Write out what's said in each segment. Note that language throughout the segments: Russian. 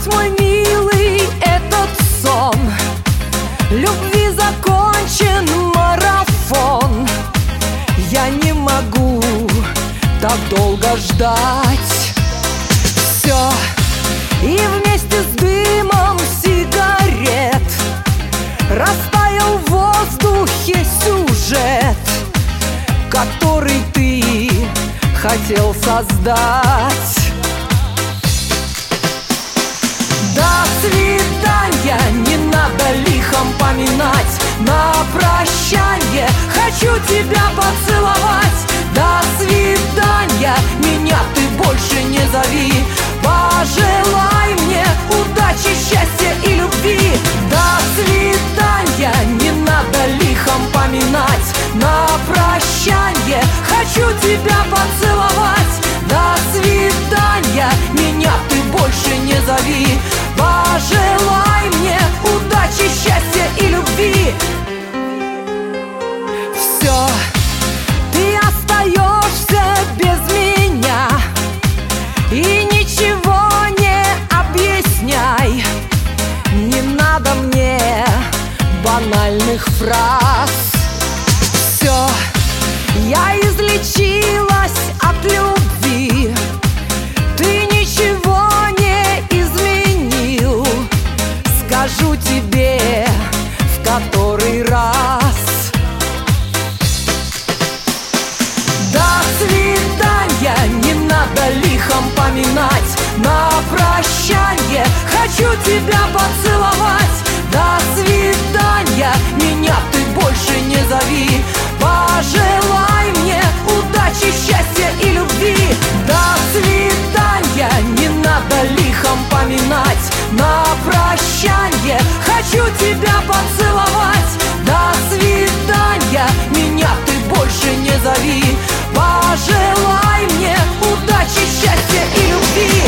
забыть, мой милый, этот сон. Любви закончен марафон. Я не могу так долго ждать. Все, и вместе с дымом сигарет растаял в воздухе сюжет, который ты хотел создать. До свидания, не надо лихом поминать. На прощанье хочу тебя поцеловать. До свидания, меня ты больше не зови. Пожелай мне удачи, счастья и любви. До свидания, не надо лихом поминать. На прощанье хочу тебя поцеловать. До свидания, меня ты больше не зови. Пожелай мне удачи, счастья и любви. Все, ты остаешься без меня, и ничего не объясняй. Не надо мне банальных фраз. Все, я излечилась от любви. Ты ничего не изменил. Скажу тебе в который раз. До свидания, не надо лихом поминать. На прощанье хочу тебя поцеловать. До свидания, меня ты больше не зови. Пожелай мне удачи, счастья и любви. До свидания, не надо лихом поминать. На прощанье хочу тебя поцеловать. До свидания, меня ты больше не зови. Пожелай мне удачи, счастья и любви.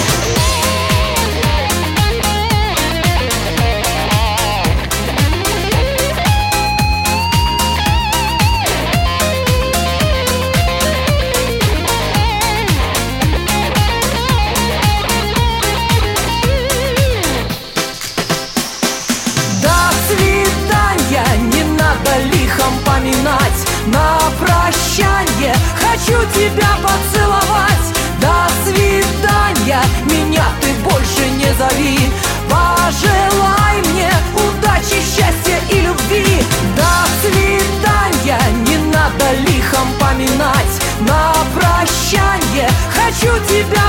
Поминать. На прощанье хочу тебя поцеловать. До свидания, меня ты больше не зови. Пожелай мне удачи, счастья и любви. До свидания, не надо лихом поминать. На прощанье хочу тебя